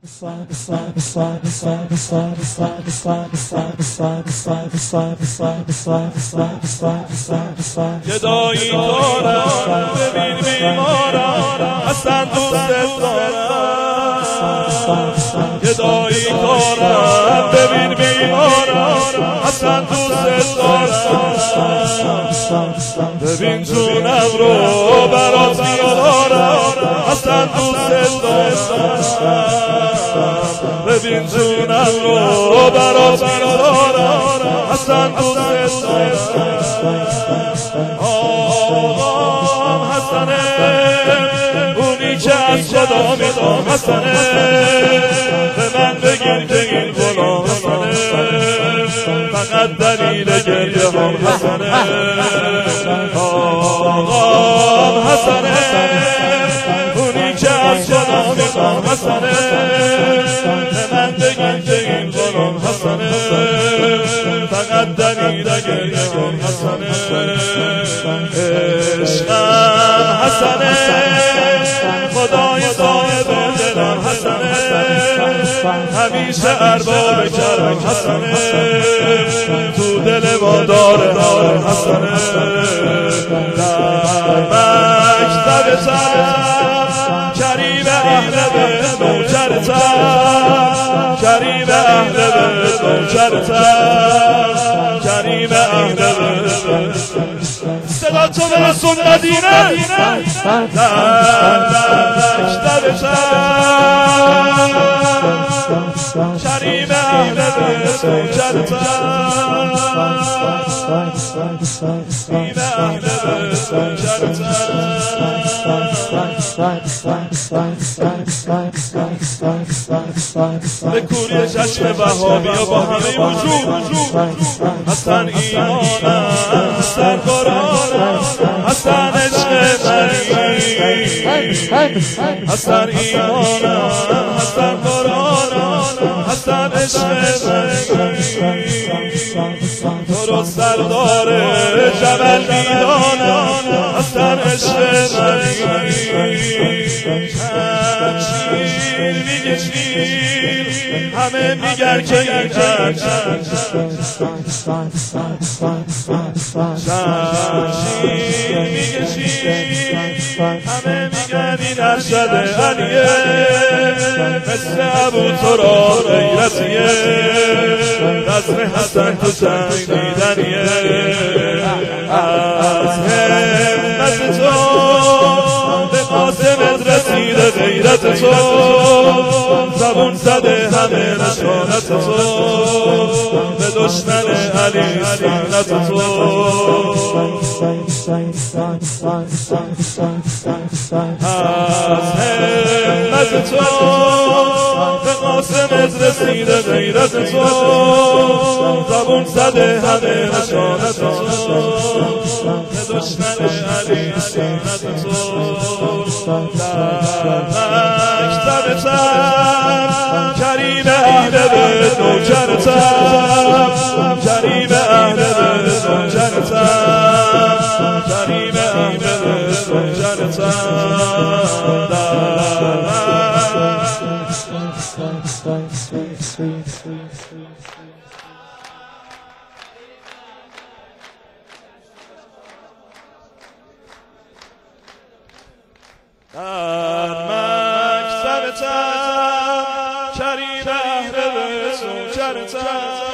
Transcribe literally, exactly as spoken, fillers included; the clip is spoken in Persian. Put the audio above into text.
گدایی دارم ببین بیمارم اصلا دوست دارم گدایی دارم ببین بیمارم اصلا دوست دارم ببین جونم رو برات میارم اصلا دوست دارم ببین جونم رو برات میارم اصلا دوست دارم آقام حسنه اونی که از خدا میدام حسنه به من بگیر که این غلام حسنه فقط دلیل گریه هم حسنه آقام حسنه اونی که از خدا میدام حسنه به من بگیر که این غلام حسنه فقط دلیل گریه هم حسنه عشقم حسنه خدای صاحب دلم حسنه همیشه ارباب کرم حسنه تو دل ما داره حال حسنه در مکتب سرم کریم اهل بیت نوکرتم کریم اهل بیت نوکرتم کریم اهل بیت صدا تو برسون مدینه در مکتب سرم کریم اهل بیت نوکرتم کریم اهل بیت نوکرتم به کوری چشم وهابیا با همه وجود حسن ایمانم حسن قرآنم حسن عشق منی حسن ایمانم حسن قرآنم حسن عشق منی تو رو سردار جبل میدانم حسن عشق منی شمشیر میگه شیر همه میگن که این شمشیر میگه شیر همه میگن این ارشد علیه مثل ابو تراب غیرتیه نظر حسن تو شنیدنیه از همت تو به قاسمت رسیده غیرت تو زبون زده همه نشانت تو به دشمن علی سنت تو از همت تو به قاسمت رسیده غیرت تو زبون زده همه نشانت تو به دشمن علی سنت تو در مکتب سرم کریم اهل بیت نوکرتم کریم اهل بیت نوکرتم کریم اهل بیت نوکرتم در مکتب کریم اهل بیت نوکرتم